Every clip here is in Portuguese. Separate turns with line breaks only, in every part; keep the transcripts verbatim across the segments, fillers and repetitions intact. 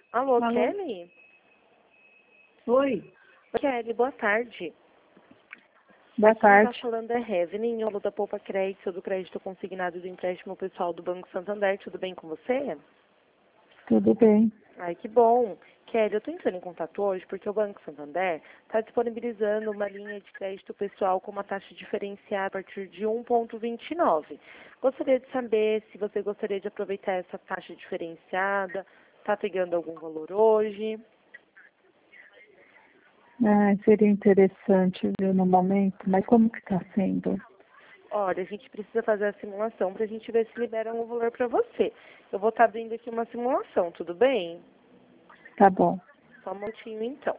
Alô,
Alô?
Kelly?
Oi,
Kelly, boa tarde.
boa
Quem está
tarde.
falando é Evelyn, Alô da Poupa Crédito, do crédito consignado do empréstimo pessoal do Banco Santander. Tudo bem com você?
Tudo bem?
Ai, que bom. Kelly, eu estou entrando em contato hoje porque o Banco Santander está disponibilizando uma linha de crédito pessoal com uma taxa diferenciada a partir de um vírgula vinte e nove. Gostaria de saber se você gostaria de aproveitar essa taxa diferenciada. Está pegando algum valor hoje?
Ah, seria interessante ver no momento, mas como que está sendo?
Olha, a gente precisa fazer a simulação para a gente ver se libera um valor para você. Eu vou estar abrindo aqui uma simulação, tudo bem?
Tá bom.
Só um minutinho, então.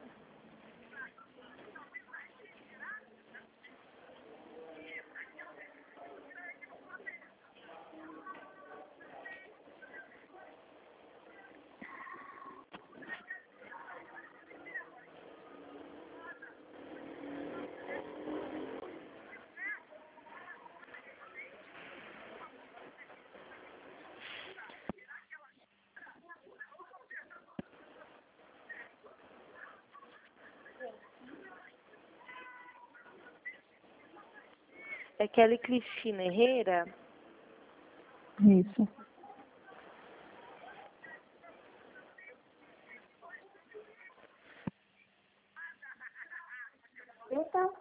É Kelly Cristina Herrera?
Isso.
Então,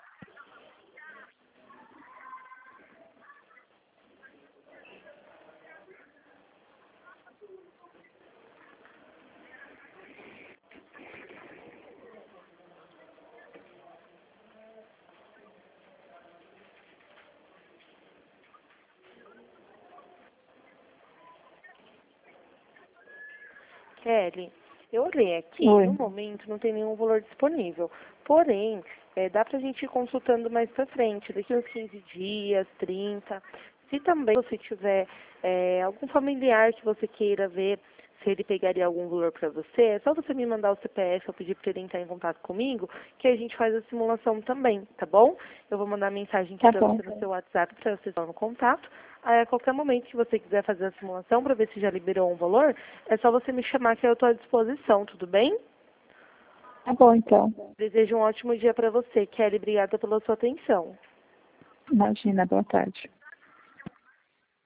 Kelly, eu olhei aqui,
Oi.
no momento não tem nenhum valor disponível. Porém, é, dá para a gente ir consultando mais para frente, daqui uns quinze dias, trinta. Se também você tiver é, algum familiar que você queira ver, se ele pegaria algum valor para você, é só você me mandar o C P F, eu pedir para ele entrar em contato comigo, que a gente faz a simulação também, tá bom? Eu vou mandar mensagem aqui
Tá
para
bom.
você no seu WhatsApp para você estar no contato. Aí, a qualquer momento que você quiser fazer a simulação para ver se já liberou um valor, é só você me chamar que eu estou à disposição, tudo bem?
Tá bom, então.
Desejo um ótimo dia para você, Kelly. Obrigada pela sua atenção.
Imagina, boa tarde.